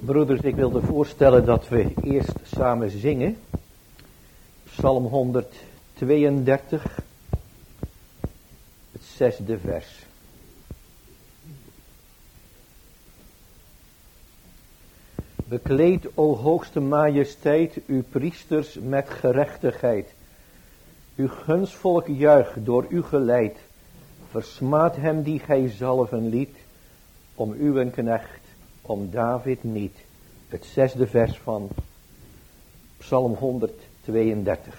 Broeders, ik wilde voorstellen dat we eerst samen zingen. Psalm 132, het 6e vers. Bekleed, o hoogste majesteit, uw priesters met gerechtigheid. Uw gunstvolk juicht door u geleid. Versmaad hem die gij zalven liet, om uw knecht, om David niet. Het 6e vers van Psalm 132.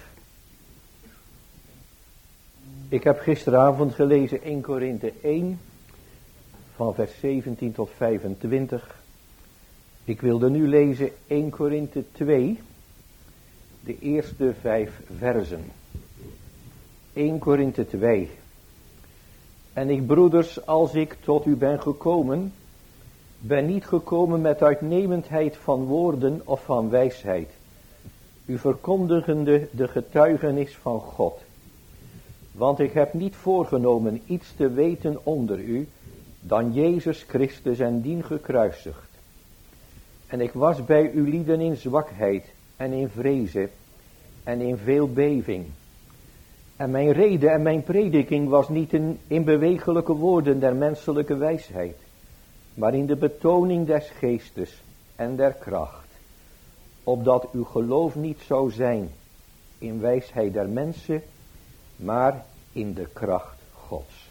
Ik heb gisteravond gelezen 1 Korinthe 1, van vers 17 tot 25. Ik wilde nu lezen 1 Korinthe 2, de eerste 5 versen. 1 Korinthe 2. En ik, broeders, als ik tot u ben gekomen, ben niet gekomen met uitnemendheid van woorden of van wijsheid, u verkondigende de getuigenis van God. Want ik heb niet voorgenomen iets te weten onder u, dan Jezus Christus en dien gekruisigd. En ik was bij uw lieden in zwakheid en in vrezen en in veel beving. En mijn rede en mijn prediking was niet in bewegelijke woorden der menselijke wijsheid, maar in de betoning des geestes en der kracht, opdat uw geloof niet zou zijn in wijsheid der mensen, maar in de kracht Gods.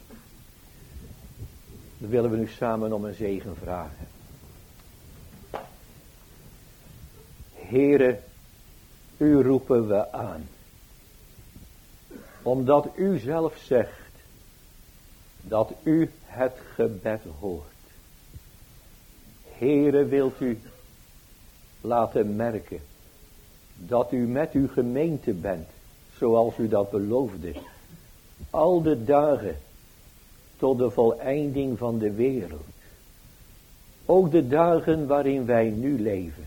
Dan willen we nu samen om een zegen vragen. Heere, u roepen we aan, omdat u zelf zegt dat u het gebed hoort. Heere, wilt u laten merken dat u met uw gemeente bent, zoals u dat beloofde, al de dagen tot de voleinding van de wereld. Ook de dagen waarin wij nu leven.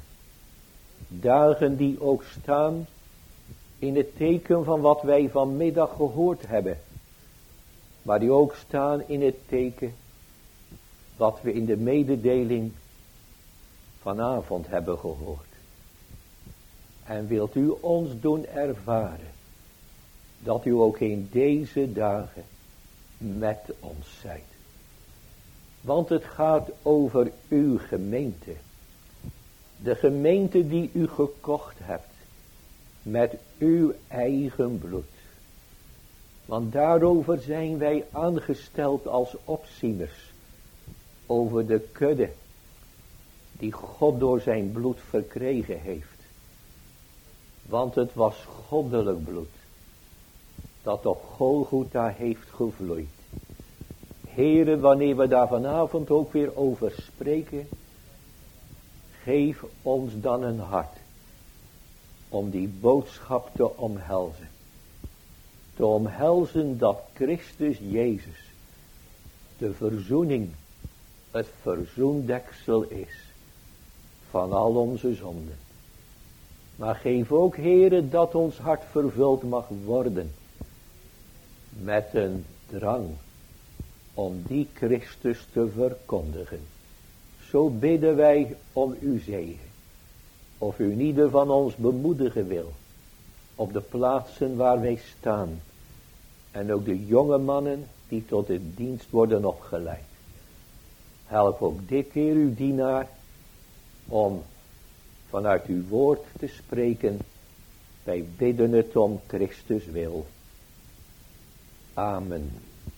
Dagen die ook staan in het teken van wat wij vanmiddag gehoord hebben. Maar die ook staan in het teken wat we in de mededeling vanavond hebben gehoord. En wilt u ons doen ervaren dat u ook in deze dagen met ons zijt. Want het gaat over uw gemeente. De gemeente die u gekocht hebt met uw eigen bloed. Want daarover zijn wij aangesteld als opzieners over de kudde die God door zijn bloed verkregen heeft. Want het was goddelijk bloed dat op Golgotha heeft gevloeid. Heere, wanneer we daar vanavond ook weer over spreken, geef ons dan een hart om die boodschap te omhelzen. Te omhelzen dat Christus Jezus de verzoening, het verzoendeksel is van al onze zonden. Maar geef ook, Heere, dat ons hart vervuld mag worden met een drang om die Christus te verkondigen. Zo bidden wij om uw zegen. Of u ieder van ons bemoedigen wil op de plaatsen waar wij staan. En ook de jonge mannen die tot de dienst worden opgeleid. Help ook dit keer uw dienaar om vanuit uw woord te spreken. Wij bidden het om Christus wil. Amen.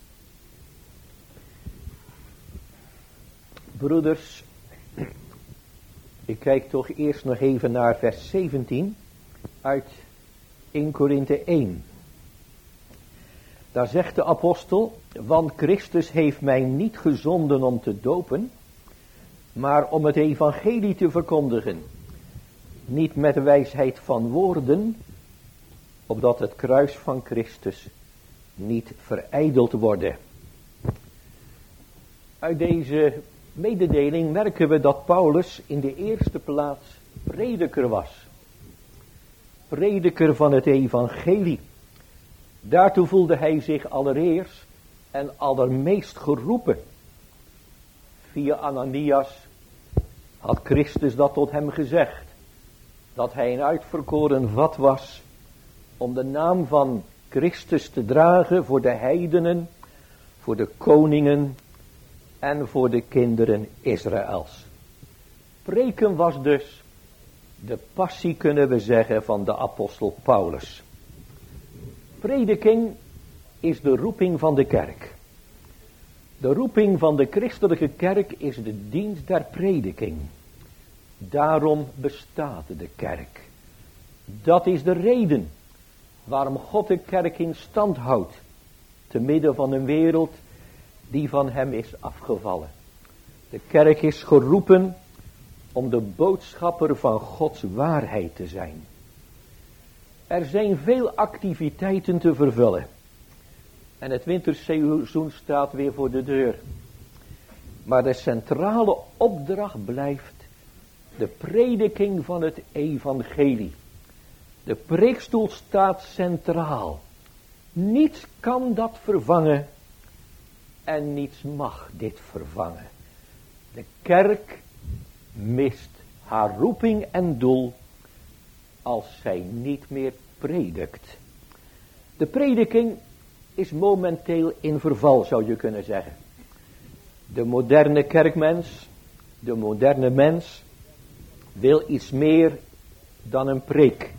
Broeders, ik kijk toch eerst nog even naar vers 17 uit 1 Korinthe 1. Daar zegt de apostel, want Christus heeft mij niet gezonden om te dopen, maar om het evangelie te verkondigen. Niet met de wijsheid van woorden, opdat het kruis van Christus niet verijdeld worden. Uit deze mededeling merken we dat Paulus in de eerste plaats prediker was. Prediker van het evangelie. Daartoe voelde hij zich allereerst en allermeest geroepen. Via Ananias had Christus dat tot hem gezegd, dat hij een uitverkoren vat was om de naam van Christus te dragen voor de heidenen, voor de koningen en voor de kinderen Israëls. Preken was dus de passie, kunnen we zeggen, van de apostel Paulus. Prediking is de roeping van de kerk. De roeping van de christelijke kerk is de dienst der prediking. Daarom bestaat de kerk. Dat is de reden waarom God de kerk in stand houdt, te midden van een wereld die van hem is afgevallen. De kerk is geroepen om de boodschapper van Gods waarheid te zijn. Er zijn veel activiteiten te vervullen. En het winterseizoen staat weer voor de deur. Maar de centrale opdracht blijft de prediking van het evangelie. De preekstoel staat centraal. Niets kan dat vervangen en niets mag dit vervangen. De kerk mist haar roeping en doel als zij niet meer predikt. De prediking is momenteel in verval, zou je kunnen zeggen. De moderne kerkmens, de moderne mens wil iets meer dan een preek.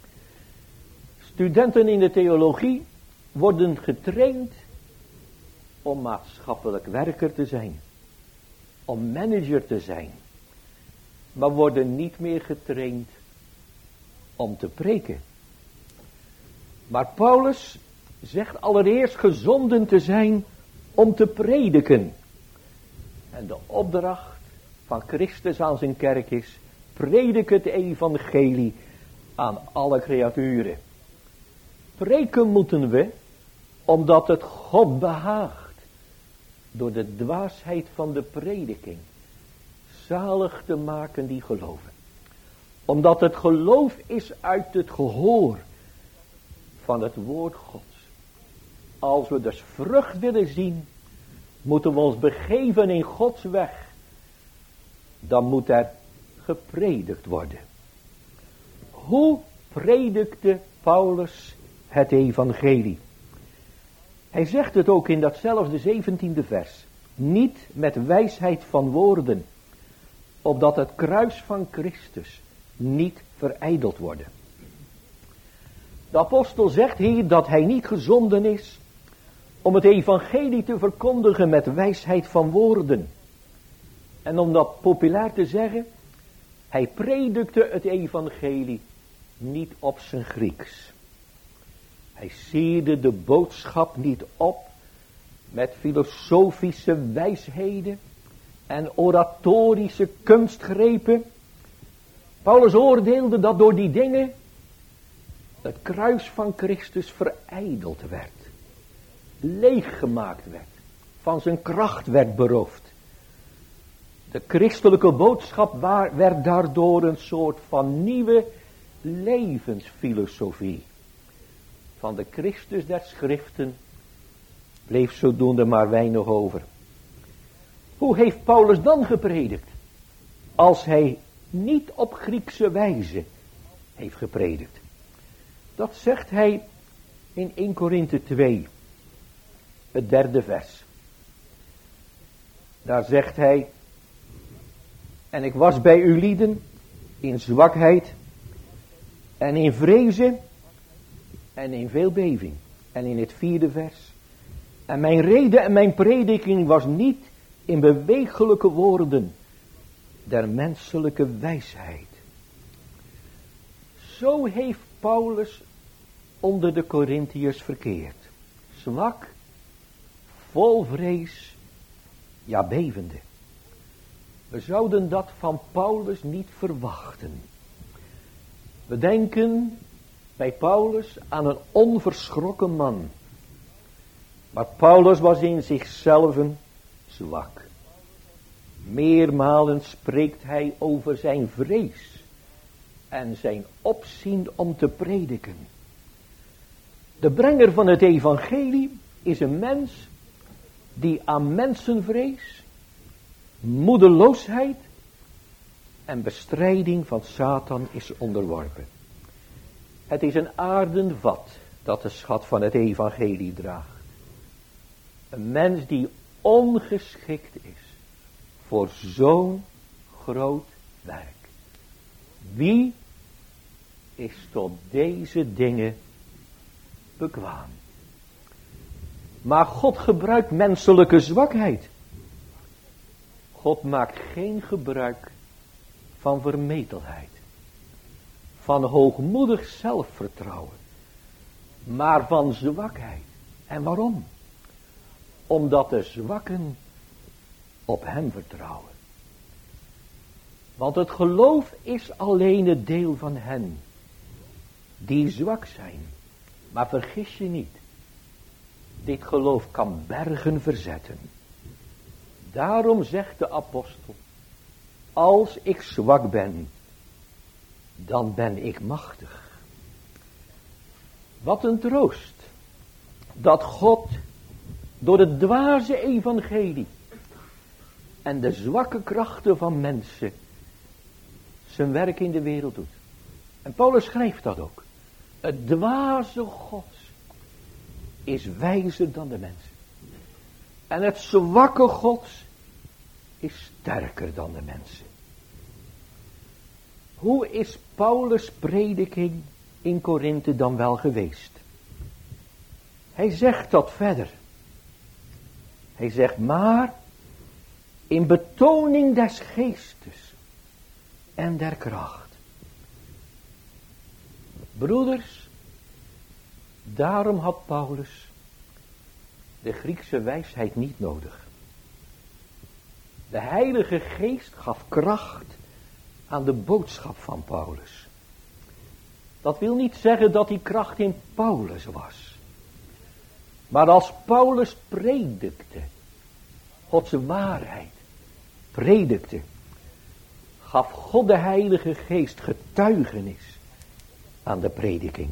Studenten in de theologie worden getraind om maatschappelijk werker te zijn, om manager te zijn, maar worden niet meer getraind om te preken. Maar Paulus zegt allereerst gezonden te zijn om te prediken. En de opdracht van Christus aan zijn kerk is: predik het evangelie aan alle creaturen. Preken moeten we omdat het God behaagt door de dwaasheid van de prediking zalig te maken die geloven. Omdat het geloof is uit het gehoor van het woord Gods. Als we dus vrucht willen zien, moeten we ons begeven in Gods weg. Dan moet er gepredikt worden. Hoe predikte Paulus het evangelie? Hij zegt het ook in datzelfde 17e vers. Niet met wijsheid van woorden, opdat het kruis van Christus niet verijdeld worden. De apostel zegt hier dat hij niet gezonden is om het evangelie te verkondigen met wijsheid van woorden. En om dat populair te zeggen, hij predikte het evangelie niet op zijn Grieks. Hij sierde de boodschap niet op met filosofische wijsheden en oratorische kunstgrepen. Paulus oordeelde dat door die dingen het kruis van Christus verijdeld werd, leeggemaakt werd, van zijn kracht werd beroofd. De christelijke boodschap werd daardoor een soort van nieuwe levensfilosofie. Van de Christus der schriften bleef zodoende maar weinig over. Hoe heeft Paulus dan gepredikt? Als hij niet op Griekse wijze heeft gepredikt. Dat zegt hij in 1 Korinthe 2, het 3e vers. Daar zegt hij: en ik was bij u lieden in zwakheid en in vrezen en in veel beving. En in het 4e vers: en mijn rede en mijn prediking was niet in bewegelijke woorden der menselijke wijsheid. Zo heeft Paulus onder de Korintiërs verkeerd. Zwak, vol vrees, ja bevende. We zouden dat van Paulus niet verwachten. We denken bij Paulus aan een onverschrokken man. Maar Paulus was in zichzelf zwak. Meermalen spreekt hij over zijn vrees en zijn opzien om te prediken. De brenger van het evangelie is een mens die aan mensenvrees, moedeloosheid en bestrijding van Satan is onderworpen. Het is een aarden vat dat de schat van het evangelie draagt. Een mens die ongeschikt is voor zo'n groot werk. Wie is tot deze dingen bekwaam? Maar God gebruikt menselijke zwakheid. God maakt geen gebruik van vermetelheid, van hoogmoedig zelfvertrouwen, maar van zwakheid. En waarom? Omdat de zwakken op hem vertrouwen. Want het geloof is alleen het deel van hen die zwak zijn. Maar vergis je niet, dit geloof kan bergen verzetten. Daarom zegt de apostel, als ik zwak ben, dan ben ik machtig. Wat een troost, dat God door het dwaze evangelie en de zwakke krachten van mensen zijn werk in de wereld doet. En Paulus schrijft dat ook. Het dwaze Gods is wijzer dan de mensen. En het zwakke Gods is sterker dan de mensen. Hoe is Paulus' prediking in Korinthe dan wel geweest? Hij zegt dat verder. Hij zegt, maar in betoning des geestes en der kracht. Broeders, daarom had Paulus de Griekse wijsheid niet nodig. De Heilige Geest gaf kracht aan de boodschap van Paulus. Dat wil niet zeggen dat die kracht in Paulus was. Maar als Paulus predikte, Gods waarheid predikte, gaf God de Heilige Geest getuigenis aan de prediking.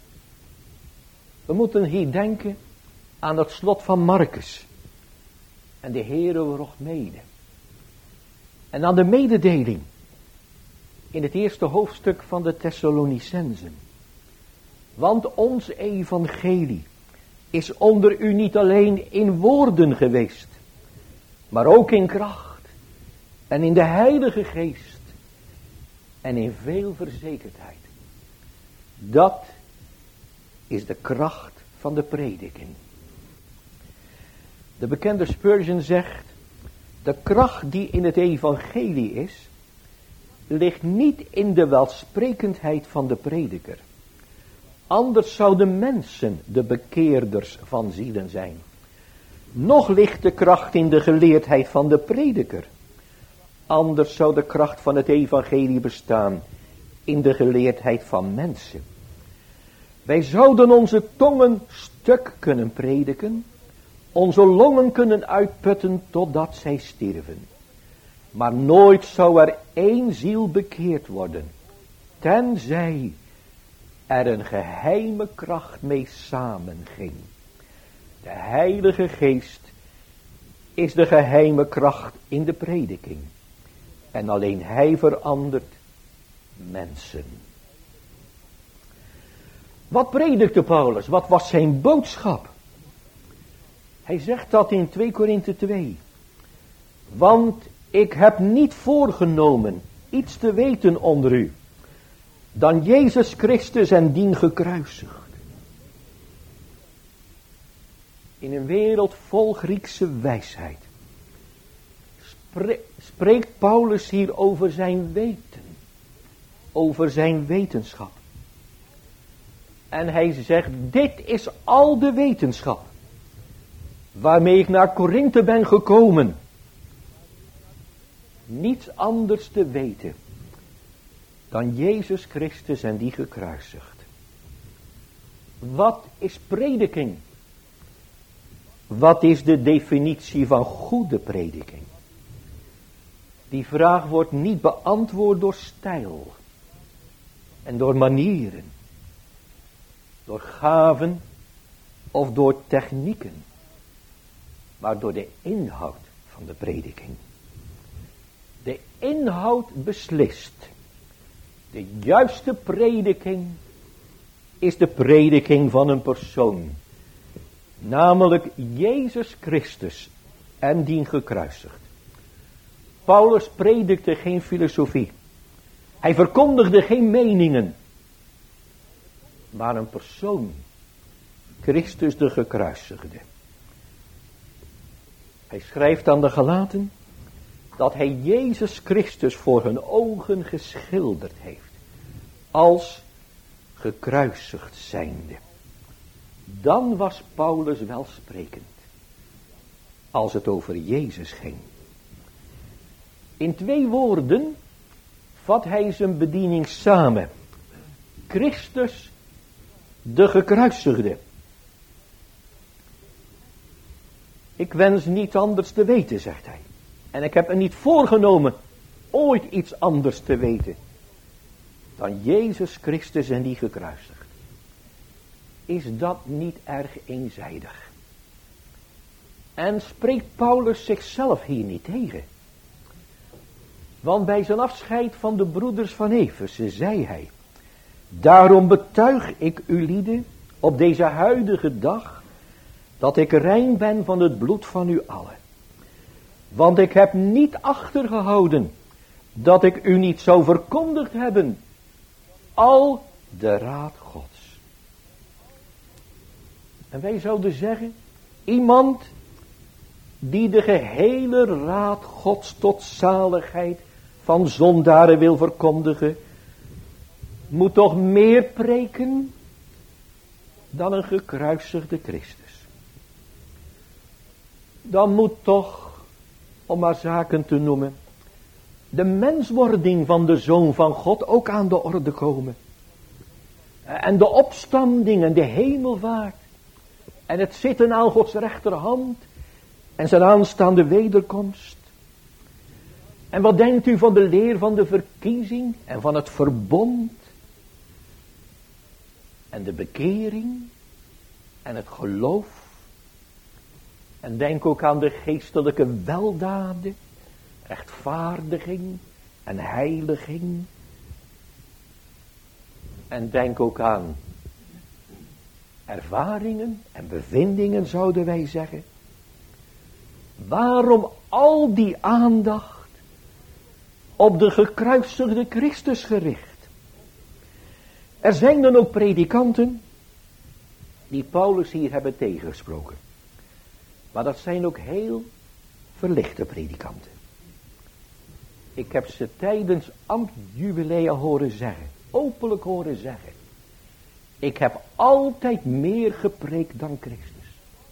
We moeten hier denken aan het slot van Markus. En de Heere wordt mede. En aan de mededeling in het eerste hoofdstuk van de Thessalonicenzen. Want ons evangelie is onder u niet alleen in woorden geweest, maar ook in kracht en in de Heilige Geest en in veel verzekerdheid. Dat is de kracht van de prediking. De bekende Spurgeon zegt, de kracht die in het evangelie is, ligt niet in de welsprekendheid van de prediker. Anders zouden mensen de bekeerders van zielen zijn. Nog ligt de kracht in de geleerdheid van de prediker. Anders zou de kracht van het evangelie bestaan in de geleerdheid van mensen. Wij zouden onze tongen stuk kunnen prediken, onze longen kunnen uitputten totdat zij stierven. Maar nooit zou er één ziel bekeerd worden, tenzij er een geheime kracht mee samenging. De Heilige Geest is de geheime kracht in de prediking. En alleen Hij verandert mensen. Wat predikte Paulus? Wat was zijn boodschap? Hij zegt dat in 2 Korinthe 2. Want ik heb niet voorgenomen iets te weten onder u, dan Jezus Christus en dien gekruisigd. In een wereld vol Griekse wijsheid spreekt Paulus hier over zijn weten, over zijn wetenschap. En hij zegt, dit is al de wetenschap waarmee ik naar Korinthe ben gekomen. Niets anders te weten dan Jezus Christus en die gekruisigd. Wat is prediking? Wat is de definitie van goede prediking? Die vraag wordt niet beantwoord door stijl en door manieren, door gaven of door technieken, maar door de inhoud van de prediking. De inhoud beslist. De juiste prediking is de prediking van een persoon. Namelijk Jezus Christus en dien gekruisigd. Paulus predikte geen filosofie. Hij verkondigde geen meningen. Maar een persoon. Christus de gekruisigde. Hij schrijft aan de Galaten dat hij Jezus Christus voor hun ogen geschilderd heeft. Als gekruisigd zijnde. Dan was Paulus welsprekend. Als het over Jezus ging. In 2 woorden vat hij zijn bediening samen. Christus de gekruisigde. Ik wens niet anders te weten, zegt hij. En ik heb me niet voorgenomen ooit iets anders te weten dan Jezus Christus en die gekruisigd. Is dat niet erg eenzijdig? En spreekt Paulus zichzelf hier niet tegen? Want bij zijn afscheid van de broeders van Efeze zei hij: daarom betuig ik u lieden op deze huidige dag dat ik rein ben van het bloed van u allen. Want ik heb niet achtergehouden dat ik u niet zou verkondigd hebben al de raad Gods. En wij zouden zeggen, iemand die de gehele raad Gods tot zaligheid van zondaren wil verkondigen, moet toch meer preken dan een gekruisigde Christus. Dan moet toch, om maar zaken te noemen, de menswording van de Zoon van God ook aan de orde komen. En de opstanding en de hemelvaart. En het zitten aan Gods rechterhand. En zijn aanstaande wederkomst. En wat denkt u van de leer van de verkiezing en van het verbond? En de bekering en het geloof. En denk ook aan de geestelijke weldaden, rechtvaardiging en heiliging. En denk ook aan ervaringen en bevindingen, zouden wij zeggen. Waarom al die aandacht op de gekruisigde Christus gericht? Er zijn dan ook predikanten die Paulus hier hebben tegengesproken. Maar dat zijn ook heel verlichte predikanten. Ik heb ze tijdens ambtjubilea horen zeggen. Openlijk horen zeggen. Ik heb altijd meer gepreekt dan Christus.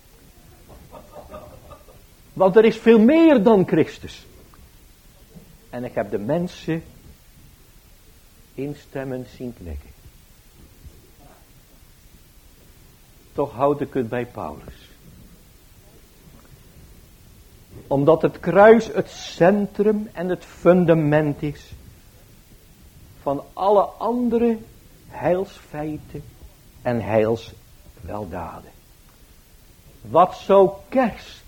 Want er is veel meer dan Christus. En ik heb de mensen instemmend zien knikken. Toch houd ik het bij Paulus. Omdat het kruis het centrum en het fundament is van alle andere heilsfeiten en heilsweldaden. Wat zou kerst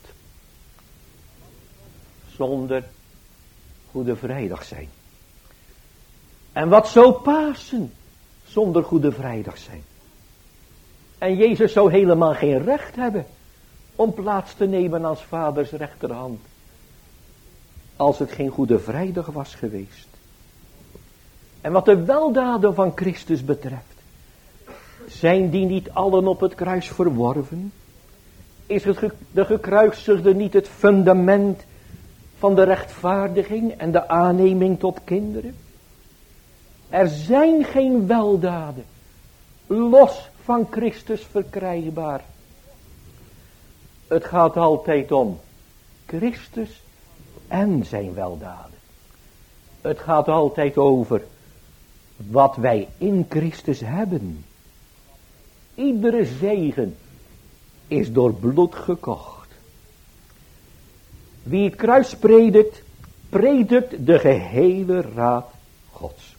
zonder Goede Vrijdag zijn? En wat zou Pasen zonder Goede Vrijdag zijn? En Jezus zou helemaal geen recht hebben om plaats te nemen als vaders rechterhand, als het geen Goede Vrijdag was geweest. En wat de weldaden van Christus betreft, zijn die niet allen op het kruis verworven? Is de gekruisigde niet het fundament van de rechtvaardiging en de aanneming tot kinderen? Er zijn geen weldaden los van Christus verkrijgbaar. Het gaat altijd om Christus en zijn weldaden. Het gaat altijd over wat wij in Christus hebben. Iedere zegen is door bloed gekocht. Wie het kruis predikt, predikt de gehele raad Gods.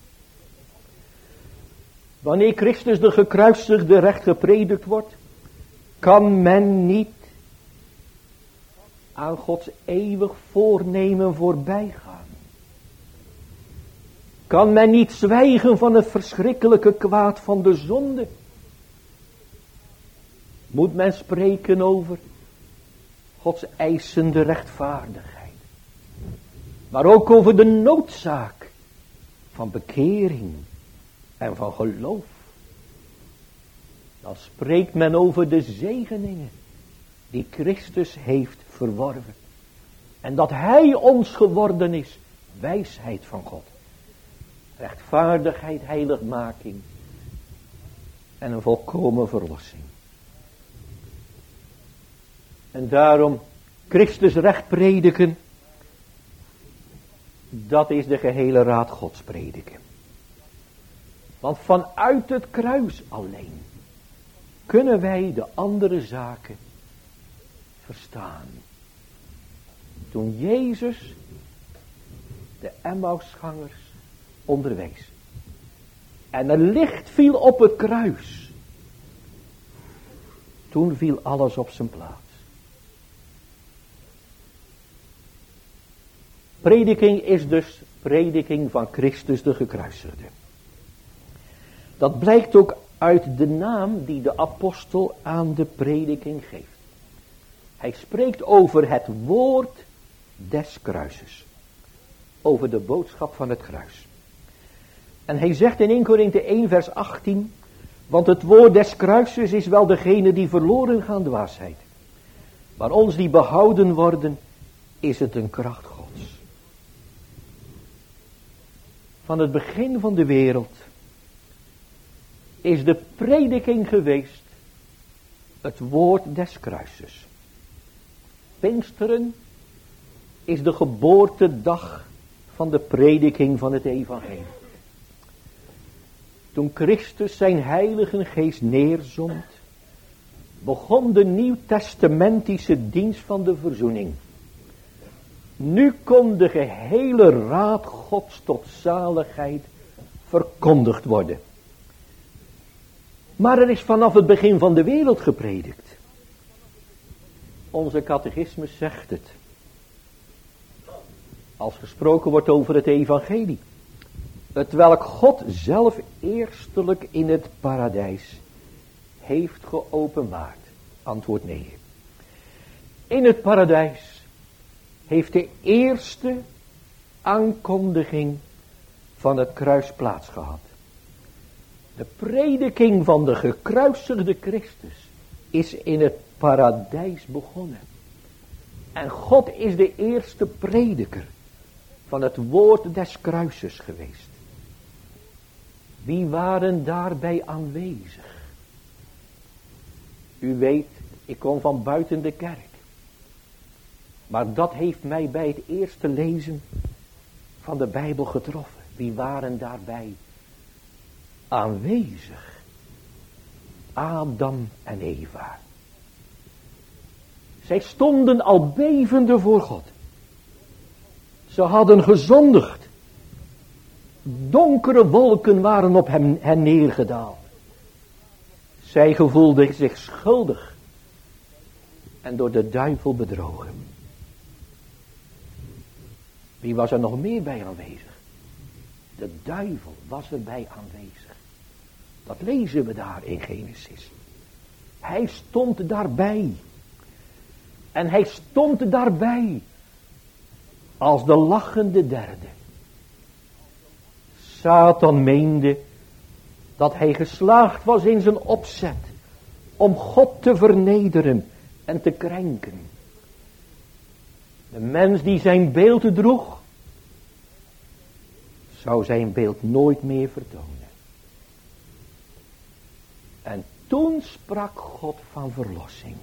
Wanneer Christus de gekruisigde recht gepredikt wordt, kan men niet aan Gods eeuwig voornemen voorbij gaan. Kan men niet zwijgen van het verschrikkelijke kwaad van de zonde? Moet men spreken over Gods eisende rechtvaardigheid, maar ook over de noodzaak van bekering en van geloof? Dan spreekt men over de zegeningen die Christus heeft verworven. En dat Hij ons geworden is, wijsheid van God, rechtvaardigheid, heiligmaking en een volkomen verlossing. En daarom Christus recht prediken, dat is de gehele raad Gods prediken. Want vanuit het kruis alleen kunnen wij de andere zaken verstaan. Toen Jezus de Emmausgangers onderwees en er licht viel op het kruis, toen viel alles op zijn plaats. Prediking is dus prediking van Christus de gekruisigde. Dat blijkt ook uit de naam die de apostel aan de prediking geeft. Hij spreekt over het woord des kruises. Over de boodschap van het kruis. En hij zegt in 1 Korinthe 1 vers 18. Want het woord des kruises is wel degene die verloren gaan dwaasheid. Maar ons die behouden worden, is het een kracht Gods. Van het begin van de wereld is de prediking geweest het woord des kruises. Pinksteren is de geboortedag van de prediking van het evangelie. Toen Christus zijn heilige geest neerzond, begon de nieuwtestamentische dienst van de verzoening. Nu kon de gehele raad Gods tot zaligheid verkondigd worden. Maar er is vanaf het begin van de wereld gepredikt. Onze catechismus zegt het. Als gesproken wordt over het evangelie. Het welk God zelf eerstelijk in het paradijs heeft geopenbaard. Antwoord nee. In het paradijs heeft de eerste aankondiging van het kruis plaatsgehad. De prediking van de gekruisigde Christus is in het paradijs begonnen. En God is de eerste prediker van het woord des kruises geweest. Wie waren daarbij aanwezig? U weet, ik kom van buiten de kerk. Maar dat heeft mij bij het eerste lezen van de Bijbel getroffen. Wie waren daarbij aanwezig? Adam en Eva. Zij stonden al bevende voor God. Ze hadden gezondigd. Donkere wolken waren op hen neergedaald. Zij gevoelden zich schuldig en door de duivel bedrogen. Wie was er nog meer bij aanwezig? De duivel was erbij aanwezig. Dat lezen we daar in Genesis. Hij stond daarbij. En hij stond daarbij als de lachende derde. Satan meende dat hij geslaagd was in zijn opzet om God te vernederen en te krenken. De mens die zijn beeld droeg, zou zijn beeld nooit meer vertonen. En toen sprak God van verlossing.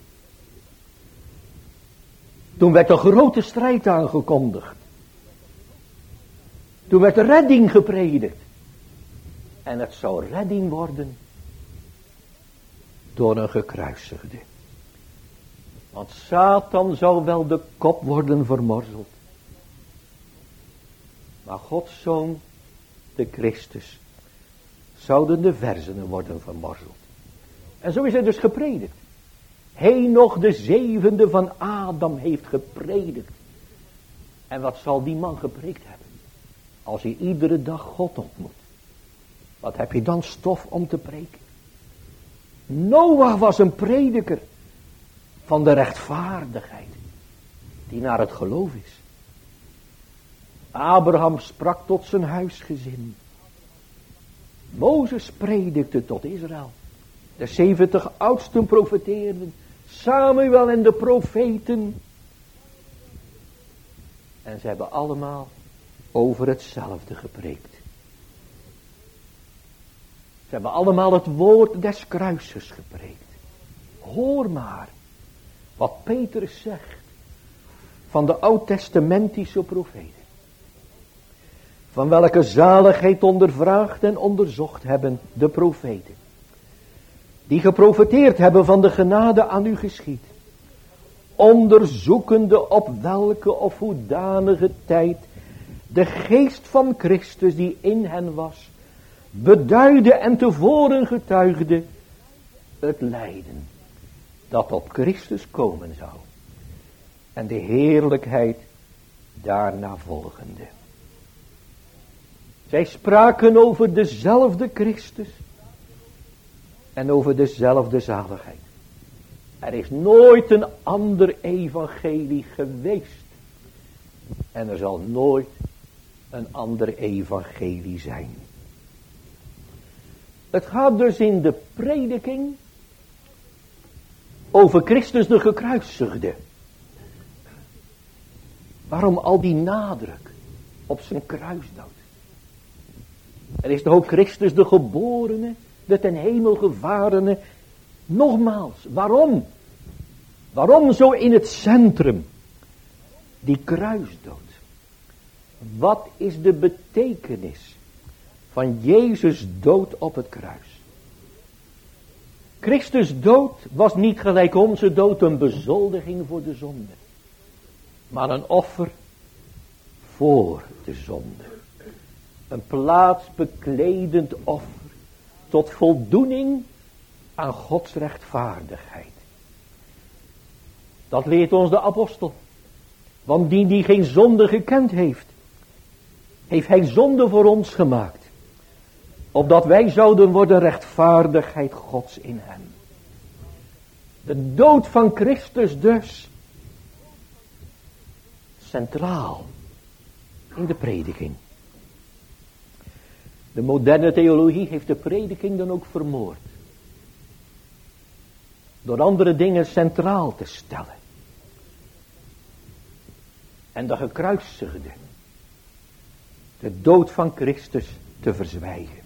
Toen werd een grote strijd aangekondigd. Toen werd redding gepredikt. En het zou redding worden door een gekruisigde. Want Satan zou wel de kop worden vermorzeld. Maar Gods Zoon, de Christus, zouden de verzenen worden vermorzeld. En zo is hij dus gepredikt. Henoch de zevende van Adam heeft gepredikt. En wat zal die man gepreekt hebben? Als je iedere dag God ontmoet. Wat heb je dan stof om te preken? Noach was een prediker van de rechtvaardigheid. Die naar het geloof is. Abraham sprak tot zijn huisgezin. Mozes predikte tot Israël. De 70 oudsten profeteerden. Samuel en de profeten. En ze hebben allemaal over hetzelfde gepreekt. Ze hebben allemaal het woord des kruises gepreekt. Hoor maar wat Petrus zegt van de oud-testamentische profeten. Van welke zaligheid ondervraagd en onderzocht hebben de profeten. Die geprofeteerd hebben van de genade aan u geschied. Onderzoekende op welke of hoedanige tijd de geest van Christus die in hen was, beduidde en tevoren getuigde het lijden dat op Christus komen zou. En de heerlijkheid daarna volgende. Zij spraken over dezelfde Christus en over dezelfde zaligheid. Er is nooit een ander evangelie geweest. En er zal nooit een ander evangelie zijn. Het gaat dus in de prediking over Christus de gekruisigde. Waarom al die nadruk op zijn kruisdood? Er is toch ook Christus de geborene, de ten hemel gevarene. Nogmaals, waarom? Waarom zo in het centrum? Die kruisdood. Wat is de betekenis van Jezus dood op het kruis? Christus dood was niet gelijk onze dood een bezoldiging voor de zonde. Maar een offer voor de zonde. Een plaatsbekledend offer tot voldoening aan Gods rechtvaardigheid. Dat leert ons de apostel. Want die geen zonde gekend heeft, heeft hij zonde voor ons gemaakt. Opdat wij zouden worden rechtvaardigheid Gods in hem. De dood van Christus dus. Centraal in de prediking. De moderne theologie heeft de prediking dan ook vermoord. Door andere dingen centraal te stellen. En de gekruisigde. De dood van Christus te verzwijgen.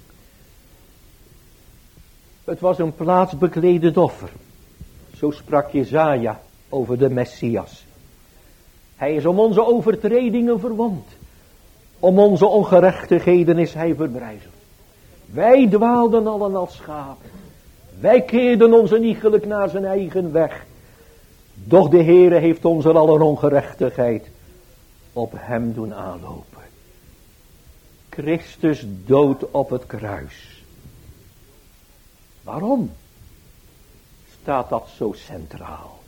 Het was een plaatsbekledend offer. Zo sprak Jesaja over de Messias. Hij is om onze overtredingen verwond. Om onze ongerechtigheden is hij verbrijzeld. Wij dwaalden allen als schapen. Wij keerden ons iegelijk naar zijn eigen weg. Doch de Heere heeft onze aller ongerechtigheid op hem doen aanlopen. Christus dood op het kruis. Waarom staat dat zo centraal?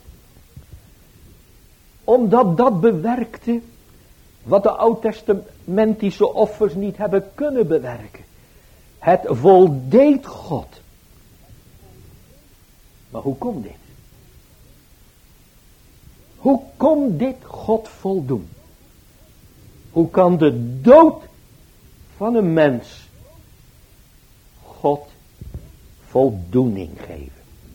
Omdat dat bewerkte wat de oud-testamentische offers niet hebben kunnen bewerken. Het voldeed God. Maar hoe komt dit? Hoe kon dit God voldoen? Hoe kan de dood van een mens God voldoening geven?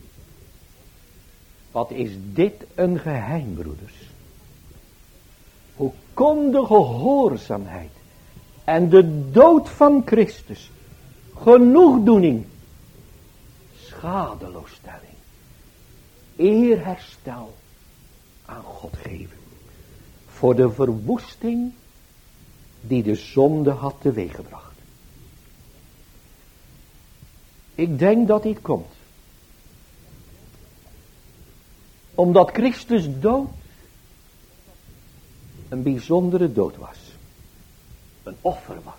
Wat is dit een geheim, broeders? Hoe kon de gehoorzaamheid en de dood van Christus genoegdoening, schadeloosstelling, eerherstel aan God geven? Voor de verwoesting die de zonde had teweeggebracht. Ik denk dat dit komt. Omdat Christus dood een bijzondere dood was. Een offer was.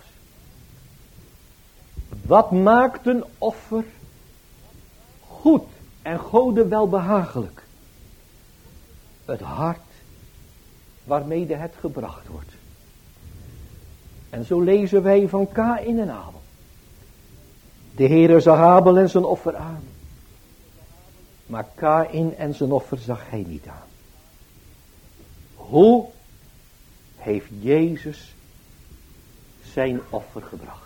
Wat maakt een offer goed en Gode welbehagelijk? Het hart waarmede het gebracht wordt. En zo lezen wij van Kaïn en Abel. De Heere zag Abel en zijn offer aan. Maar Kaïn en zijn offer zag hij niet aan. Hoe heeft Jezus zijn offer gebracht?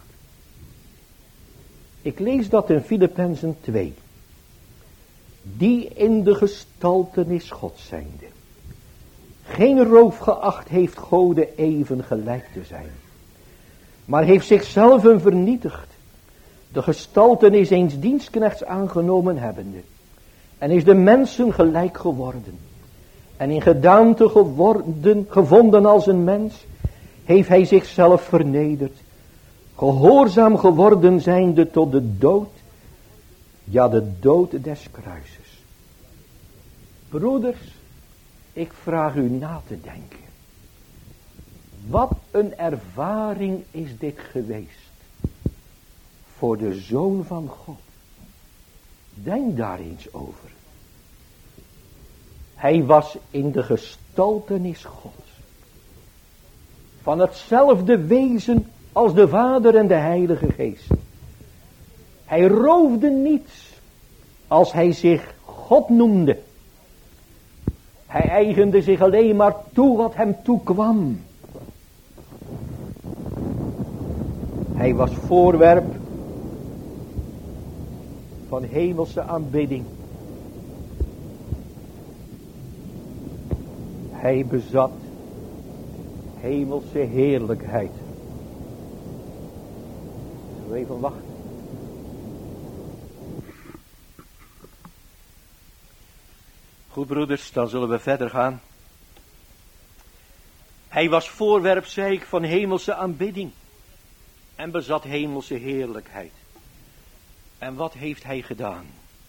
Ik lees dat in Filippenzen 2. Die in de gestaltenis Gods zijnde geen roof geacht heeft Gode even gelijk te zijn, maar heeft zichzelf vernietigd, de gestaltenis eens dienstknechts aangenomen hebbende, en is de mensen gelijk geworden, en in gedaante gevonden als een mens, heeft hij zichzelf vernederd, gehoorzaam geworden zijnde tot de dood, ja de dood des kruises. Broeders, ik vraag u na te denken. Wat een ervaring is dit geweest voor de Zoon van God. Denk daar eens over. Hij was in de gestaltenis Gods. Van hetzelfde wezen als de Vader en de Heilige Geest. Hij roofde niets als hij zich God noemde. Hij eigende zich alleen maar toe wat hem toekwam. Hij was voorwerp van hemelse aanbidding. Hij bezat hemelse heerlijkheid. Zullen we even wachten? Goed broeders, dan zullen we verder gaan. Hij was voorwerp, zei ik, van hemelse aanbidding. En bezat hemelse heerlijkheid. En wat heeft hij gedaan?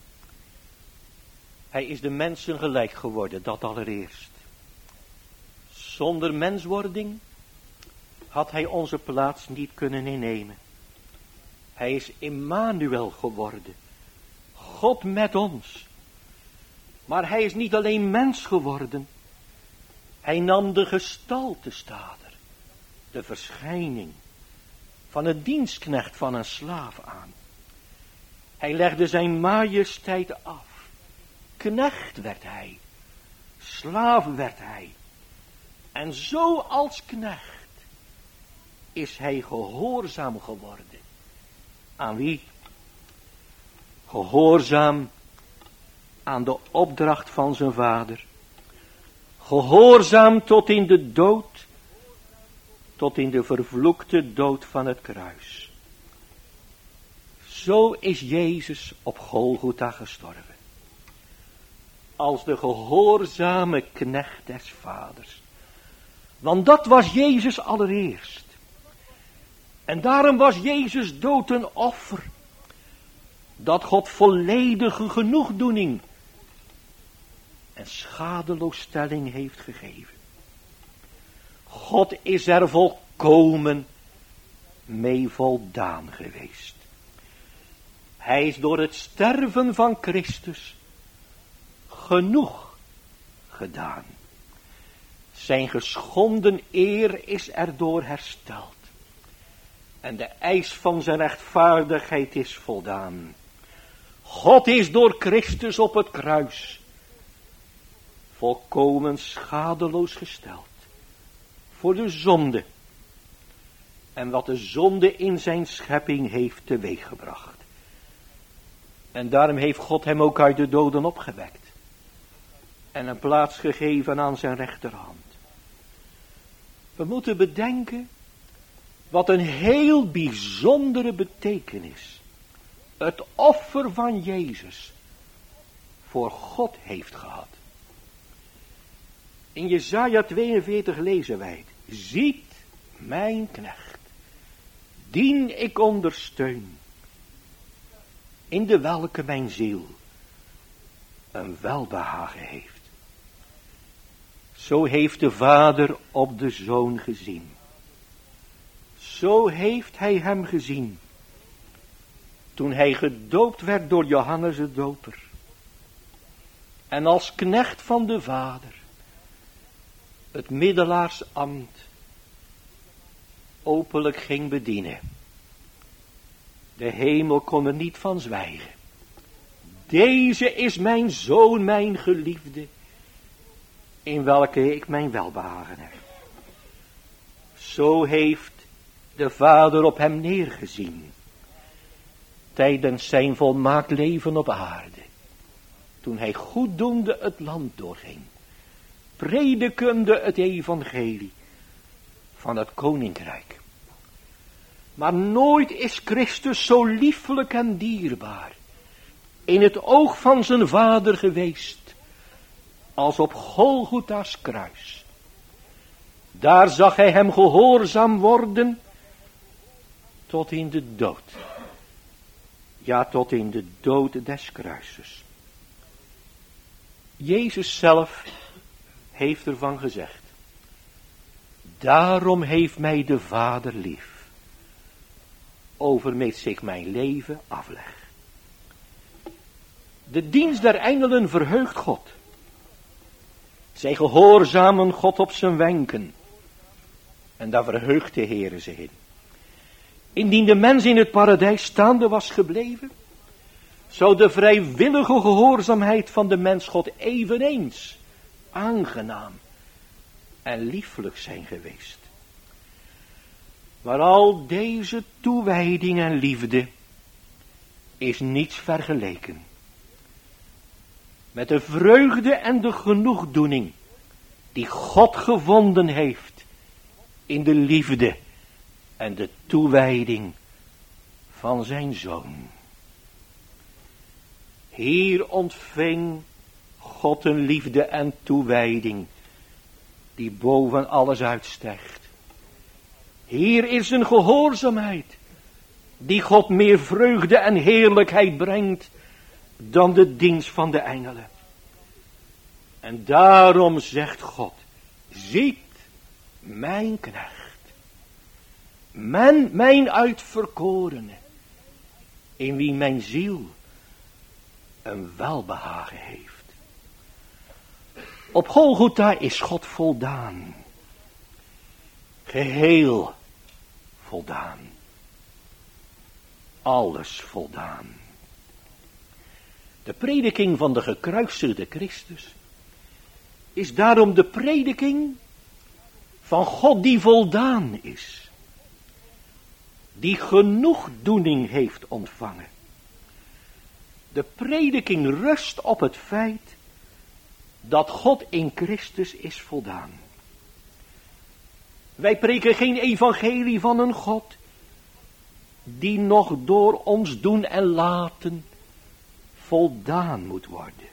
Hij is de mensen gelijk geworden, dat allereerst. Zonder menswording had hij onze plaats niet kunnen innemen. Hij is Immanuel geworden. God met ons. Maar hij is niet alleen mens geworden. Hij nam de gestalte, staat er. De verschijning van een dienstknecht van een slaaf aan. Hij legde zijn majesteit af. Knecht werd hij. Slaaf werd hij. En zo als knecht is hij gehoorzaam geworden. Aan wie? Gehoorzaam aan de opdracht van zijn vader. Gehoorzaam tot in de dood. Tot in de vervloekte dood van het kruis. Zo is Jezus op Golgotha gestorven. Als de gehoorzame knecht des vaders. Want dat was Jezus allereerst. En daarom was Jezus dood een offer. Dat God volledige genoegdoening en schadeloosstelling heeft gegeven. God is er volkomen mee voldaan geweest. Hij is door het sterven van Christus genoeg gedaan. Zijn geschonden eer is erdoor hersteld. En de eis van zijn rechtvaardigheid is voldaan. God is door Christus op het kruis volkomen schadeloos gesteld. Voor de zonde. En wat de zonde in zijn schepping heeft teweeggebracht. En daarom heeft God hem ook uit de doden opgewekt. En een plaats gegeven aan zijn rechterhand. We moeten bedenken wat een heel bijzondere betekenis het offer van Jezus voor God heeft gehad. In Jesaja 42 lezen wij het. Ziet mijn knecht, dien ik ondersteun, in de welke mijn ziel een welbehagen heeft. Zo heeft de Vader op de Zoon gezien. Zo heeft hij hem gezien. Toen hij gedoopt werd door Johannes de Doper. En als knecht van de Vader. Het middelaarsambt openlijk ging bedienen. De hemel kon er niet van zwijgen. Deze is mijn zoon, mijn geliefde, in welke ik mijn welbehagen heb. Zo heeft de Vader op hem neergezien, tijdens zijn volmaakt leven op aarde, toen hij goeddoende het land doorging, predikende het evangelie van het koninkrijk. Maar nooit is Christus zo liefelijk en dierbaar in het oog van zijn Vader geweest als op Golgotha's kruis. Daar zag hij hem gehoorzaam worden tot in de dood. Ja, tot in de dood des kruises. Jezus zelf heeft ervan gezegd: daarom heeft mij de Vader lief, overmits ik mijn leven afleg. De dienst der engelen verheugt God. Zij gehoorzamen God op zijn wenken. En daar verheugt de Heere zich in. Indien de mens in het paradijs staande was gebleven, zou de vrijwillige gehoorzaamheid van de mens God eveneens aangenaam en lieflijk zijn geweest. Maar al deze toewijding en liefde is niets vergeleken met de vreugde en de genoegdoening die God gevonden heeft in de liefde en de toewijding van zijn Zoon. Hier ontving God een liefde en toewijding die boven alles uitstijgt. Hier is een gehoorzaamheid die God meer vreugde en heerlijkheid brengt dan de dienst van de engelen. En daarom zegt God: ziet mijn knecht, mijn uitverkorene, in wie mijn ziel een welbehagen heeft. Op Golgotha is God voldaan, geheel voldaan, alles voldaan. De prediking van de gekruisigde Christus is daarom de prediking van God die voldaan is, die genoegdoening heeft ontvangen. De prediking rust op het feit dat God in Christus is voldaan. Wij preken geen evangelie van een God die nog door ons doen en laten voldaan moet worden.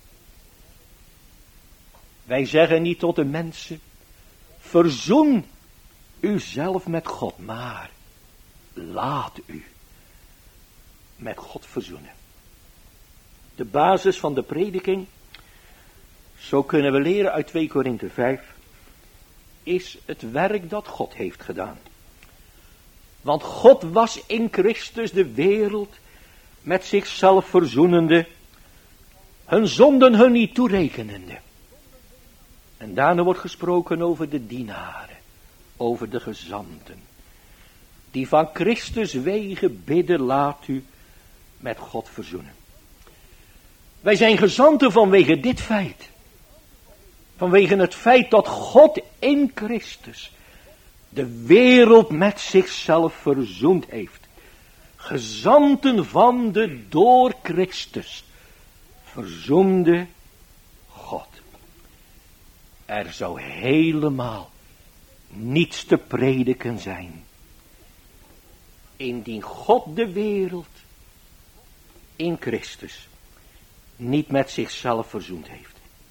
Wij zeggen niet tot de mensen: verzoen uzelf met God, maar laat u met God verzoenen. De basis van de prediking, zo kunnen we leren uit 2 Korinthe 5, is het werk dat God heeft gedaan. Want God was in Christus de wereld met zichzelf verzoenende, hun zonden hun niet toerekenende. En daarna wordt gesproken over de dienaren, over de gezanten, die van Christus wege bidden: laat u met God verzoenen. Wij zijn gezanten vanwege dit feit. Vanwege het feit dat God in Christus de wereld met zichzelf verzoend heeft. Gezanten van de door Christus verzoende God. Er zou helemaal niets te prediken zijn, indien God de wereld in Christus niet met zichzelf verzoend heeft.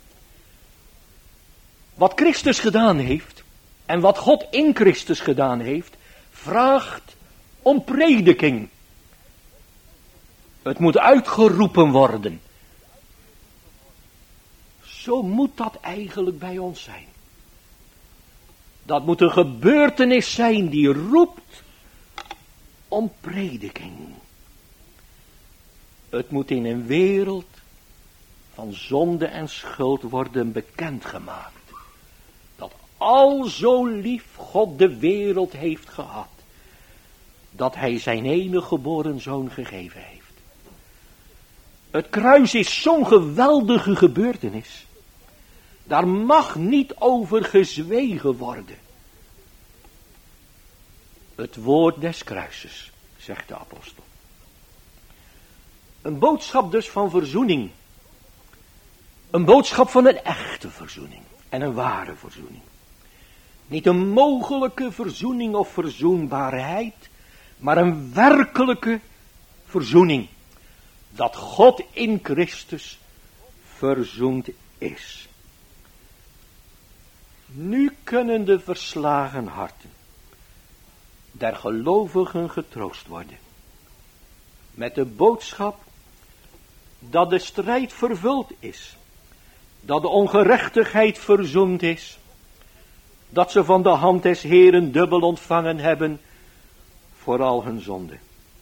Wat Christus gedaan heeft en wat God in Christus gedaan heeft, vraagt om prediking. Het moet uitgeroepen worden. Zo moet dat eigenlijk bij ons zijn. Dat moet een gebeurtenis zijn die roept om prediking. Het moet in een wereld van zonde en schuld worden bekendgemaakt dat al zo lief God de wereld heeft gehad, dat hij zijn enige geboren zoon gegeven heeft. Het kruis is zo'n geweldige gebeurtenis. Daar mag niet over gezwegen worden. Het woord des kruises, zegt de apostel. Een boodschap dus van verzoening. Een boodschap van een echte verzoening en een ware verzoening. Niet een mogelijke verzoening of verzoenbaarheid, maar een werkelijke verzoening. Dat God in Christus verzoend is. Nu kunnen de verslagen harten der gelovigen getroost worden. Met de boodschap dat de strijd vervuld is. Dat de ongerechtigheid verzoend is. Dat ze van de hand des Heeren dubbel ontvangen hebben voor al hun zonden.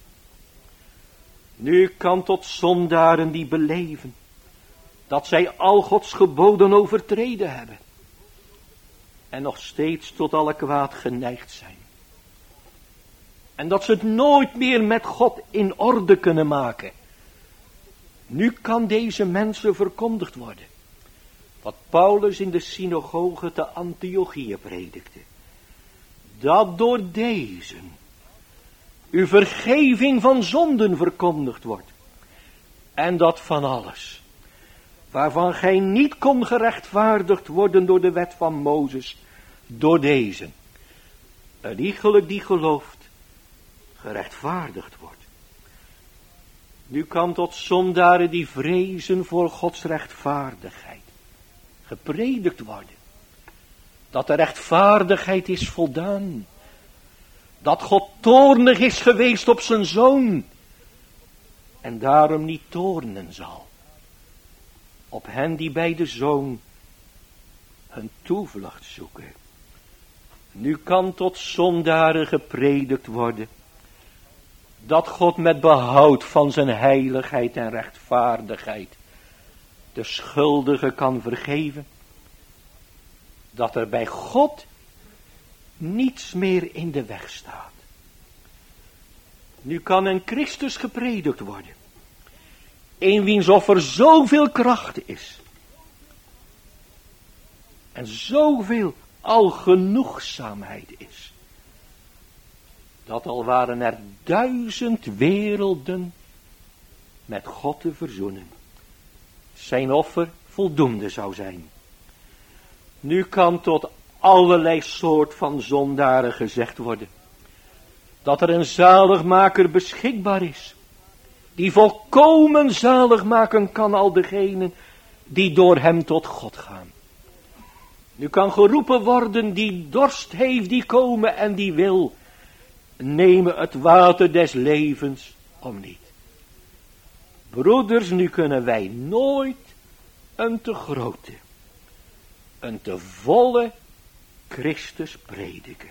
Nu kan tot zondaren die beleven dat zij al Gods geboden overtreden hebben. En nog steeds tot alle kwaad geneigd zijn. En dat ze het nooit meer met God in orde kunnen maken. Nu kan deze mensen verkondigd worden. Wat Paulus in de synagoge te Antiochië predikte. Dat door deze uw vergeving van zonden verkondigd wordt. En dat van alles, waarvan gij niet kon gerechtvaardigd worden door de wet van Mozes, door deze, een iegelijk die gelooft, gerechtvaardigd wordt. Nu kan tot zondaren die vrezen voor Gods rechtvaardigheid gepredikt worden. Dat de rechtvaardigheid is voldaan. Dat God toornig is geweest op zijn zoon. En daarom niet toornen zal. Op hen die bij de zoon hun toevlucht zoeken. Nu kan tot zondaren gepredikt worden. Dat God met behoud van zijn heiligheid en rechtvaardigheid de schuldige kan vergeven. Dat er bij God niets meer in de weg staat. Nu kan een Christus gepredikt worden. In wiens offer zoveel kracht is. En zoveel algenoegzaamheid is. Dat al waren er 1000 werelden met God te verzoenen. Zijn offer voldoende zou zijn. Nu kan tot allerlei soort van zondaren gezegd worden. Dat er een zaligmaker beschikbaar is. Die volkomen zalig maken kan al degenen die door hem tot God gaan. Nu kan geroepen worden die dorst heeft, die komen en die wil. Nemen het water des levens om niet. Broeders, nu kunnen wij nooit een te grote, een te volle Christus prediken.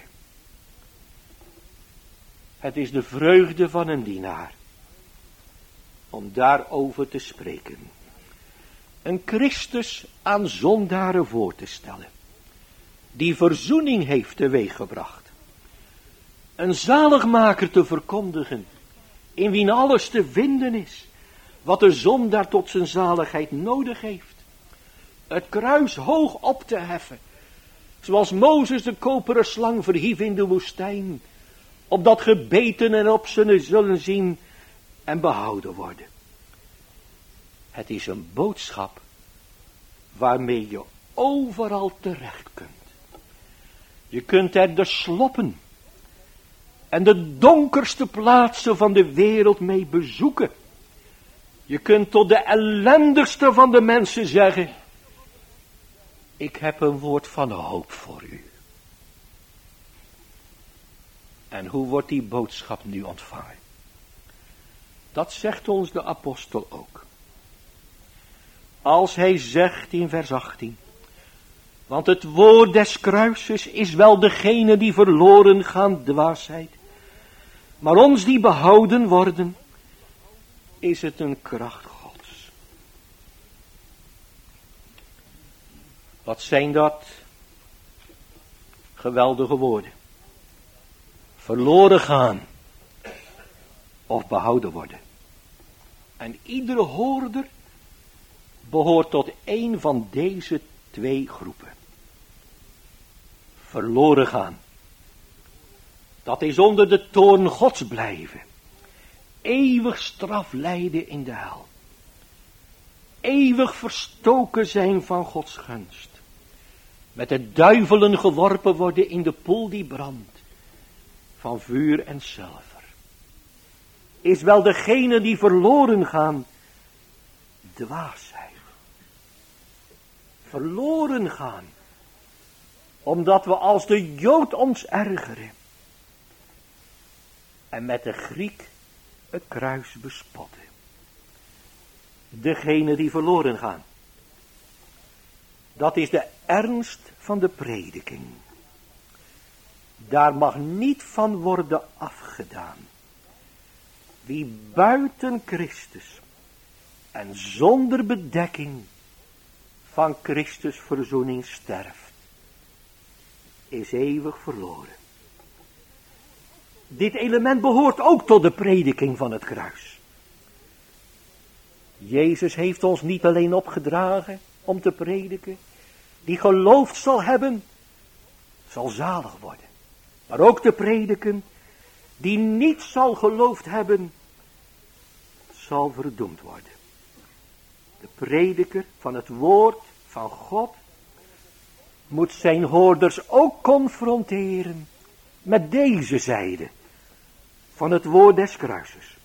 Het is de vreugde van een dienaar om daarover te spreken. Een Christus aan zondaren voor te stellen, die verzoening heeft teweeggebracht. Een zaligmaker te verkondigen, in wien alles te vinden is, wat de zondaar tot zijn zaligheid nodig heeft. Het kruis hoog op te heffen, zoals Mozes de koperen slang verhief in de woestijn, opdat gebeten en op zullen zien en behouden worden. Het is een boodschap waarmee je overal terecht kunt. Je kunt er de sloppen en de donkerste plaatsen van de wereld mee bezoeken. Je kunt tot de ellendigste van de mensen zeggen: ik heb een woord van hoop voor u. En hoe wordt die boodschap nu ontvangen? Dat zegt ons de apostel ook. Als hij zegt in vers 18: want het woord des kruises is wel degene die verloren gaan dwaasheid. Maar ons die behouden worden, is het een kracht Gods. Wat zijn dat Geweldige woorden. Verloren gaan of behouden worden. En iedere hoorder behoort tot een van deze twee groepen. Verloren gaan. Dat is onder de toorn Gods blijven. Eeuwig straf lijden in de hel. Eeuwig verstoken zijn van Gods gunst. Met de duivelen geworpen worden in de poel die brandt. Van vuur en zilver. Is wel degene die verloren gaan. Dwaasheid. Verloren gaan. Omdat we als de Jood ons ergeren. En met de Griek het kruis bespotten. Degene die verloren gaan. Dat is de ernst van de prediking. Daar mag niet van worden afgedaan. Wie buiten Christus en zonder bedekking van Christus verzoening sterft, is eeuwig verloren. Dit element behoort ook tot de prediking van het kruis. Jezus heeft ons niet alleen opgedragen om te prediken. Die geloofd zal hebben, zal zalig worden. Maar ook te prediken, die niet zal geloofd hebben, zal verdoemd worden. De prediker van het woord van God moet zijn hoorders ook confronteren met deze zijde van het woord des kruises.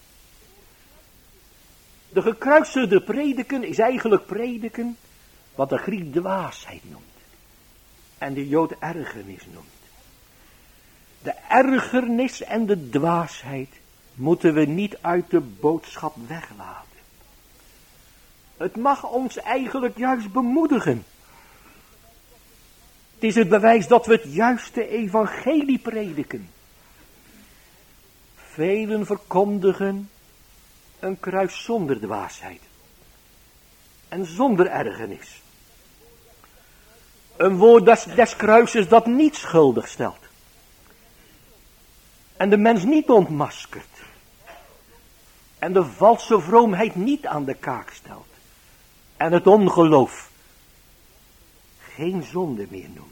De gekruisigde prediken is eigenlijk prediken wat de Griek dwaasheid noemt. En de Jood ergernis noemt. De ergernis en de dwaasheid moeten we niet uit de boodschap weglaten. Het mag ons eigenlijk juist bemoedigen. Het is het bewijs dat we het juiste evangelie prediken. Velen verkondigen een kruis zonder dwaasheid. En zonder ergernis. Een woord des kruises dat niet schuldig stelt. En de mens niet ontmaskert. En de valse vroomheid niet aan de kaak stelt. En het ongeloof geen zonde meer noemt.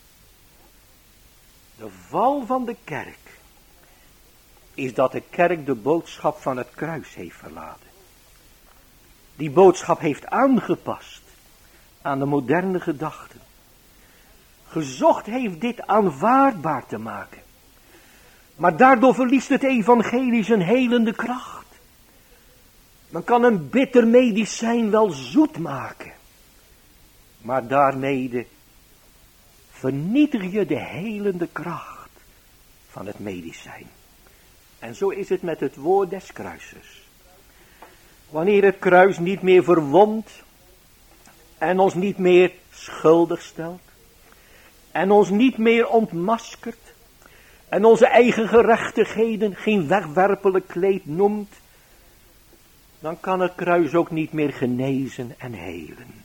De val van de kerk is dat de kerk de boodschap van het kruis heeft verlaten. Die boodschap heeft aangepast aan de moderne gedachten. Gezocht heeft dit aanvaardbaar te maken. Maar daardoor verliest het evangelie zijn helende kracht. Men kan een bitter medicijn wel zoet maken. Maar daarmee vernietig je de helende kracht van het medicijn. En zo is het met het woord des kruises. Wanneer het kruis niet meer verwondt en ons niet meer schuldig stelt en ons niet meer ontmaskert en onze eigen gerechtigheden geen wegwerpelijk kleed noemt, dan kan het kruis ook niet meer genezen en helen.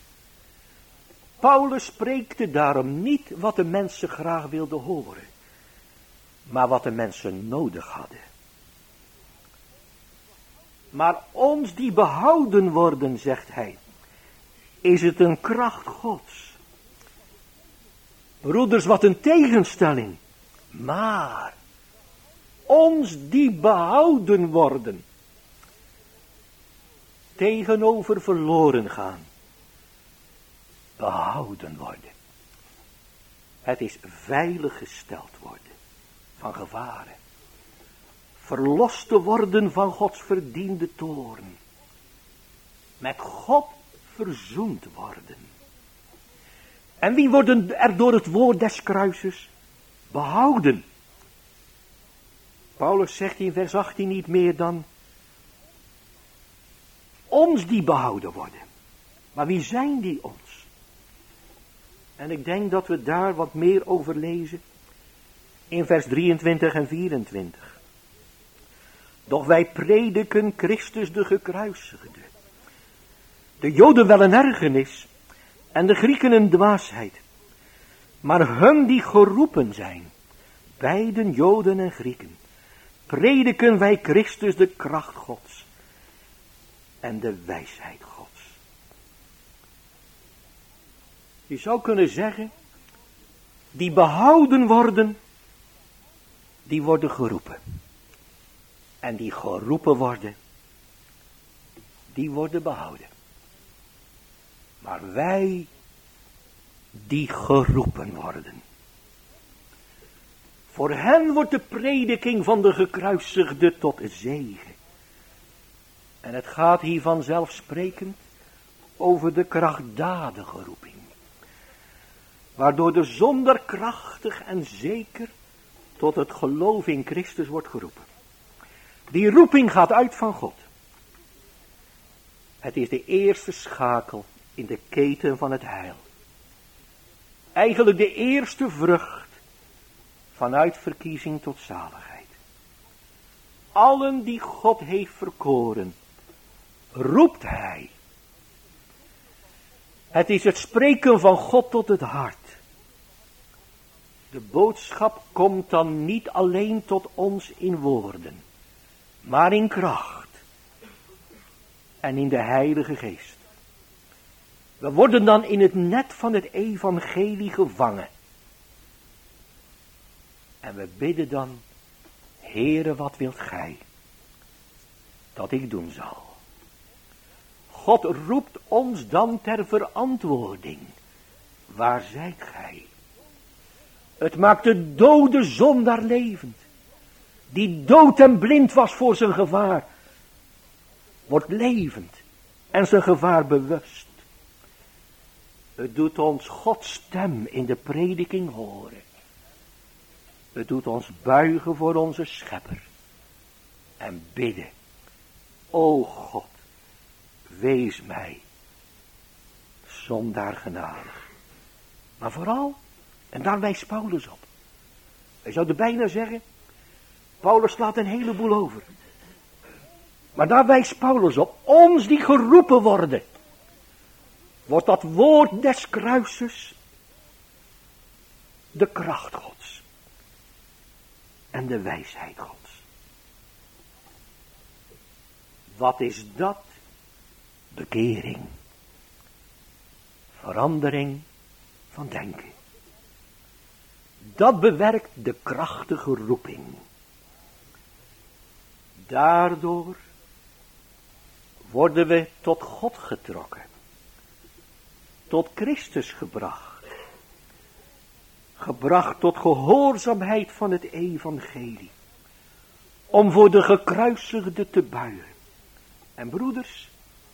Paulus spreekte daarom niet wat de mensen graag wilden horen, maar wat de mensen nodig hadden. Maar ons die behouden worden, zegt hij, is het een kracht Gods. Broeders, wat een tegenstelling. Maar ons die behouden worden, tegenover verloren gaan, behouden worden. Het is veilig gesteld worden van gevaren. Verlost te worden van Gods verdiende toorn. Met God verzoend worden. En wie worden er door het woord des kruises behouden? Paulus zegt in vers 18 niet meer dan ons die behouden worden. Maar wie zijn die ons? En ik denk dat we daar wat meer over lezen in vers 23 en 24. Doch wij prediken Christus de gekruisigde. De Joden wel een ergernis en de Grieken een dwaasheid. Maar hun die geroepen zijn, beiden Joden en Grieken, prediken wij Christus de kracht Gods en de wijsheid Gods. Je zou kunnen zeggen, die behouden worden, die worden geroepen. En die geroepen worden, die worden behouden. Maar wij die geroepen worden. Voor hen wordt de prediking van de gekruisigde tot zegen. En het gaat hier vanzelfsprekend over de krachtdadige roeping. Waardoor de zonder krachtig en zeker tot het geloof in Christus wordt geroepen. Die roeping gaat uit van God. Het is de eerste schakel in de keten van het heil. Eigenlijk de eerste vrucht vanuit verkiezing tot zaligheid. Allen die God heeft verkoren, roept hij. Het is het spreken van God tot het hart. De boodschap komt dan niet alleen tot ons in woorden, maar in kracht en in de Heilige Geest. We worden dan in het net van het evangelie gevangen. En we bidden dan, Heere, wat wilt gij dat ik doen zal? God roept ons dan ter verantwoording. Waar zijt gij? Het maakt de dode zondaar levend. Die dood en blind was voor zijn gevaar. Wordt levend en zijn gevaar bewust. Het doet ons Gods stem in de prediking horen. Het doet ons buigen voor onze schepper. En bidden. O God, wees mij zondaar genadig. Maar vooral, en daar wijst Paulus op. Wij zouden bijna zeggen, Paulus slaat een heleboel over. Maar daar wijst Paulus op, ons die geroepen worden. Wordt dat woord des kruises de kracht Gods en de wijsheid Gods. Wat is dat? Bekering. Verandering van denken. Dat bewerkt de krachtige roeping. Daardoor worden we tot God getrokken. Tot Christus gebracht. Gebracht tot gehoorzaamheid van het evangelie. Om voor de gekruisigde te buigen. En broeders,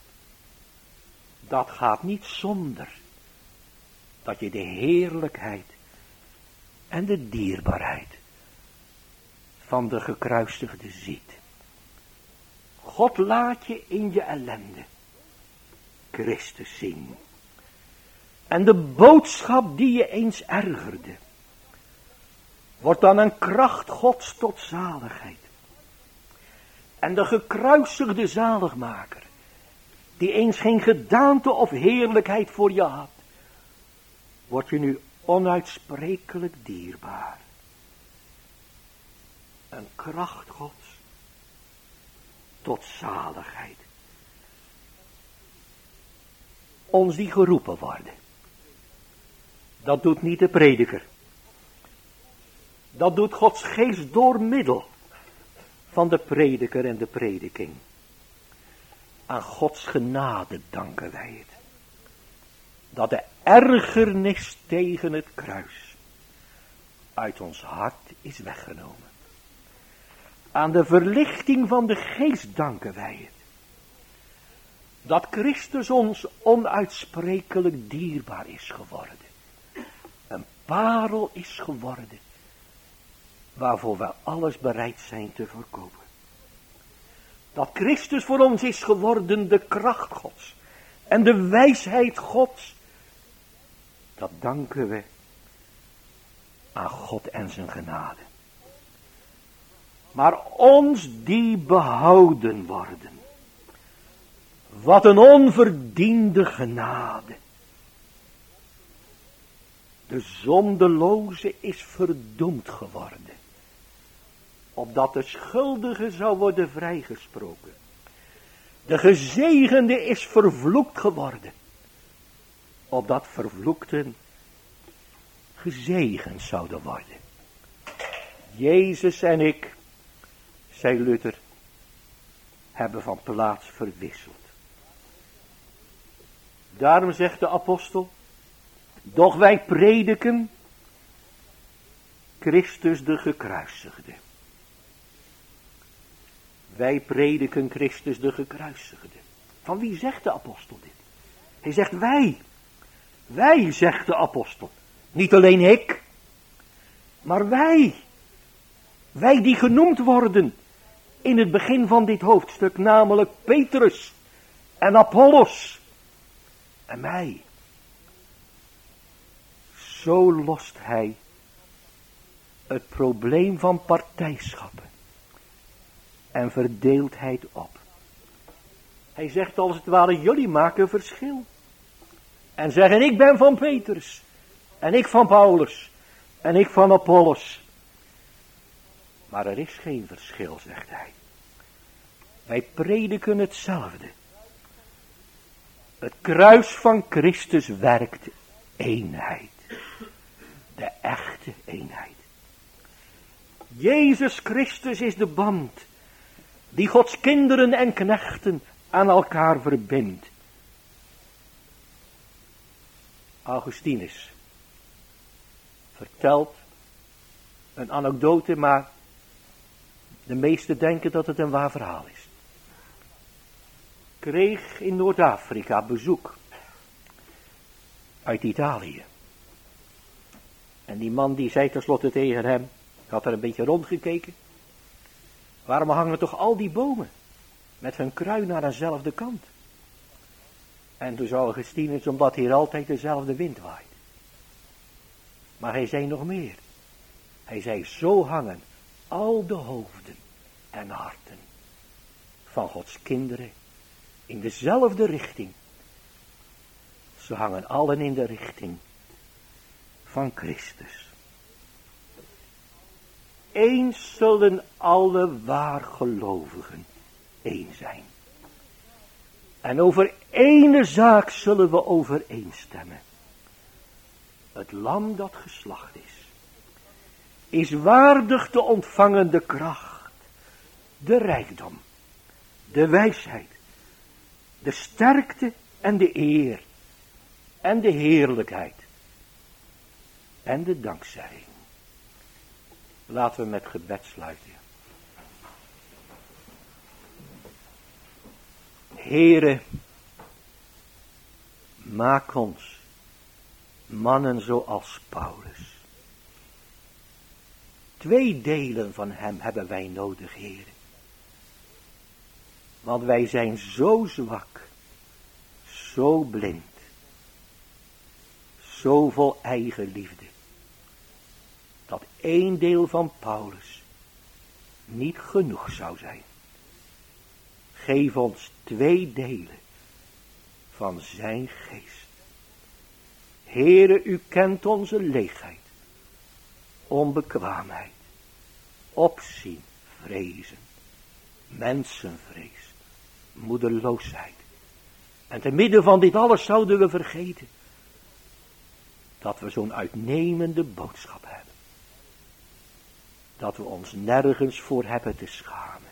dat gaat niet zonder dat je de heerlijkheid en de dierbaarheid van de gekruisigde ziet. God laat je in je ellende Christus zien. En de boodschap die je eens ergerde, wordt dan een kracht Gods tot zaligheid. En de gekruisigde zaligmaker, die eens geen gedaante of heerlijkheid voor je had, wordt je nu onuitsprekelijk dierbaar. Een kracht Gods tot zaligheid. Ons die geroepen worden. Dat doet niet de prediker. Dat doet Gods geest door middel van de prediker en de prediking. Aan Gods genade danken wij het. Dat de ergernis tegen het kruis uit ons hart is weggenomen. Aan de verlichting van de geest danken wij het. Dat Christus ons onuitsprekelijk dierbaar is geworden. Een parel is geworden. Waarvoor we alles bereid zijn te verkopen. Dat Christus voor ons is geworden de kracht Gods. En de wijsheid Gods. Dat danken we aan God en zijn genade. Maar ons die behouden worden. Wat een onverdiende genade. De zondeloze is verdoemd geworden, opdat de schuldige zou worden vrijgesproken. De gezegende is vervloekt geworden, opdat vervloekten gezegend zouden worden. Jezus en ik, zei Luther, hebben van plaats verwisseld. Daarom zegt de apostel, doch wij prediken Christus de gekruisigde. Wij prediken Christus de gekruisigde. Van wie zegt de apostel dit? Hij zegt wij. Wij, zegt de apostel. Niet alleen ik, maar wij. Wij die genoemd worden in het begin van dit hoofdstuk, namelijk Petrus en Apollos en mij. Zo lost hij het probleem van partijschappen en verdeeldheid op. Hij zegt als het ware, jullie maken verschil. En zeggen, ik ben van Petrus. En ik van Paulus. En ik van Apollos. Maar er is geen verschil, zegt hij. Wij prediken hetzelfde. Het kruis van Christus werkt eenheid. De echte eenheid. Jezus Christus is de band die Gods kinderen en knechten aan elkaar verbindt. Augustinus vertelt een anekdote, maar de meesten denken dat het een waar verhaal is. Kreeg in Noord-Afrika bezoek uit Italië. En die man die zei tenslotte tegen hem, had er een beetje rondgekeken. Waarom hangen toch al die bomen met hun kruin naar dezelfde kant? En toen zou Augustinus, omdat hier altijd dezelfde wind waait. Maar hij zei nog meer. Hij zei, zo hangen al de hoofden en harten van Gods kinderen in dezelfde richting. Ze hangen allen in de richting van Christus. Eens zullen alle waargelovigen één zijn. En over één zaak zullen we overeenstemmen. Het lam dat geslacht is waardig te ontvangen de kracht, de rijkdom, de wijsheid, de sterkte en de eer en de heerlijkheid en de dankzegging. Laten we met gebed sluiten. Heere, maak ons mannen zoals Paulus. 2 delen van hem hebben wij nodig, Heere. Want wij zijn zo zwak, zo blind, zo vol eigenliefde, dat 1 deel van Paulus niet genoeg zou zijn. Geef ons 2 delen van zijn geest. Heere, u kent onze leegheid, onbekwaamheid, opzien, vrezen, mensenvrees, moedeloosheid. En te midden van dit alles zouden we vergeten dat we zo'n uitnemende boodschap hebben. Dat we ons nergens voor hebben te schamen.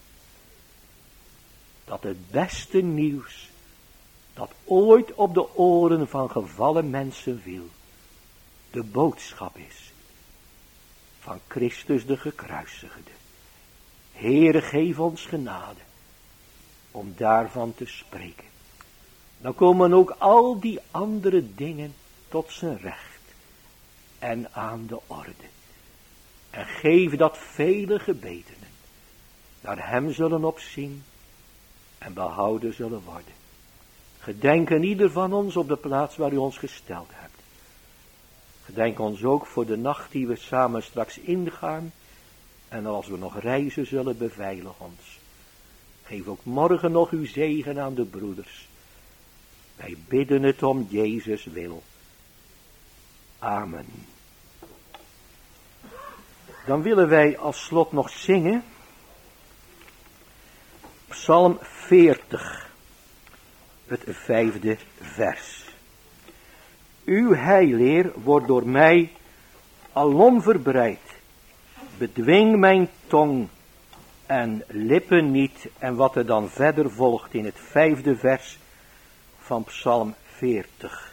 Dat het beste nieuws dat ooit op de oren van gevallen mensen viel, de boodschap is van Christus de gekruisigde. Heere, geef ons genade om daarvan te spreken. Dan komen ook al die andere dingen tot zijn recht en aan de orde. En geef dat vele gebetenen naar hem zullen opzien en behouden zullen worden. Gedenk aan ieder van ons op de plaats waar u ons gesteld hebt. Gedenk ons ook voor de nacht die we samen straks ingaan. En als we nog reizen zullen, beveilig ons. Geef ook morgen nog uw zegen aan de broeders. Wij bidden het om Jezus wil. Amen. Dan willen wij als slot nog zingen Psalm 40, het 5e vers. Uw heilleer wordt door mij alom verbreid. Bedwing mijn tong en lippen niet. En wat er dan verder volgt in het 5e vers van Psalm 40.